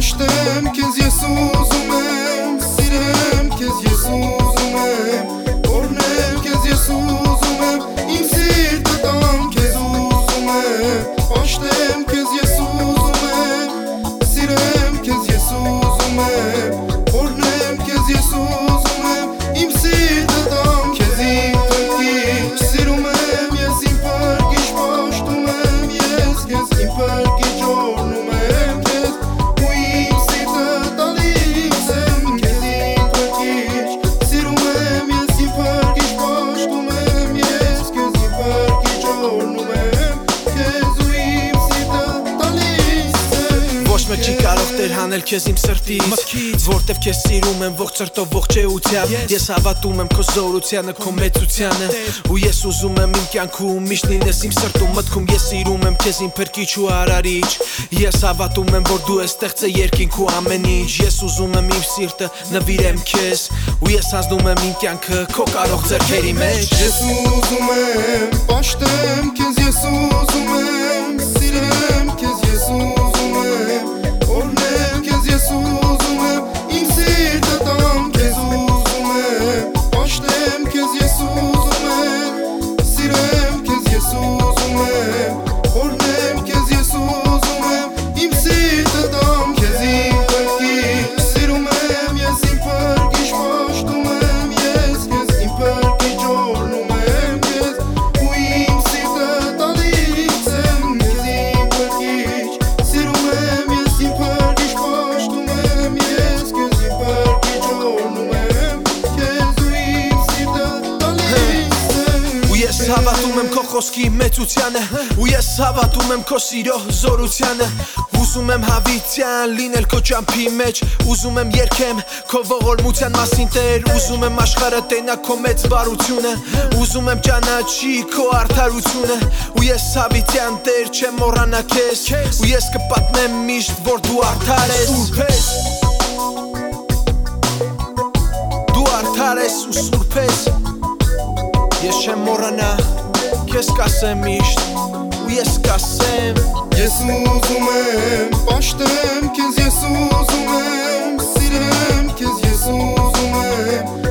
Պաշտեմ քեզ ես ուզում եմ, սիրեմ քեզ ես ուզում եմ, օրհնեմ քեզ ես ուզում եմ, իմ սիրտը տամ քեզ ուզում եմ, պաշտեմ քեզ ես ուզում եմ, սիրեմ քեզ ես ուզում եմ, օրհնեմ քեզ ես ուզում եմ, իմ սիրտը տամ քեզ իմ փրկիչ, սիրում եմ ես իմ փրկիչ, պաշտում եմ ես քեզ իմ փրկիչ, օրհնում եմ քեզ ու իմ սիրտը տալիս եմ քեզ իմ փրկիչ, սիրում եմ ես իմ փրկիչ, պաշտում եմ ես քեզ իմ փրկիչ, օրհնում եմ քեզ ու իմ սիրտը տալիս եմ։ Ոչ մեկ չի կարող տեր հանել քեզ իմ սրտից, որտև քեզ սիրում եմ ողջ սրտով ողջ էությամբ, ես հավատում եմ քո զորությանը, քո մեծությանը, ու ես ուզում եմ իմ կյանքում միշտ լինես իմ սրտում, մտքում ես սիրում եմ քեզ իմ փրկիչ ու արարիչ, ես հավատում եմ որ դու ես ստեղծել երկինք ու ամեն ինչ, ես ուզում եմ իմ սիրտը նվիրեմ քեզ, ու ես հանձնում եմ իմ կյանքը քո կարող ձեռքերի մեջ։ Ես ուզում եմ, պաշտեմ քեզ ես ուզում եմ, սիրեմ քեզ ես ուզում եմ, օրհնեմ քեզ ես ուզում եմ, իմ սիրտը տամ քեզ ուզում եմ, պաշտեմ քեզ ես ուզում եմ, սիրեմ քեզ ես ուզում եմ, օրհնեմ քեզ ես ուզում եմ, իմ սիրտը տամ քեզ իմ փրկիչ, սիրում եմ ես իմ փրկիչ, պաշտում եմ ես քեզ իմ փրկիչ, օրհնում եմ քեզ ու իմ սիրտը տալիս եմ քեզ իմ փրկիչ, սիրում եմ ես իմ փրկիչ, պաշտում եմ ես քեզ իմ փրկիչ, օրհնում եմ քեզ ու իմ սիրտը տալիս եմ։ Ու ես հավատում եմ քո խոսքի մեծությանը, ու ես հավատում եմ քո սիրո զորությանը, ուզում եմ հավիտյան լինել քո ճամփի մեջ, ուզում եմ երգեմ քո ողորմության մասին Տեր, ուզում եմ աշխարհը տենա քո մեծ բարությունը, ուզում եմ ճանաչի քո արդարությունը, ու ես հավիտյան Տեր չեմ մոռանա քեզ, ու ես կպատմեմ միշտ որ դու արդար ես, դու արդար ես ու սուրբ ես, ես չեմ մոռանա քեզ կասեմ միշտ, ու ես կասեմ Ես ուզում եմ, պաշտեմ քեզ ես ուզում եմ, սիրեմ քեզ ես ուզում եմ,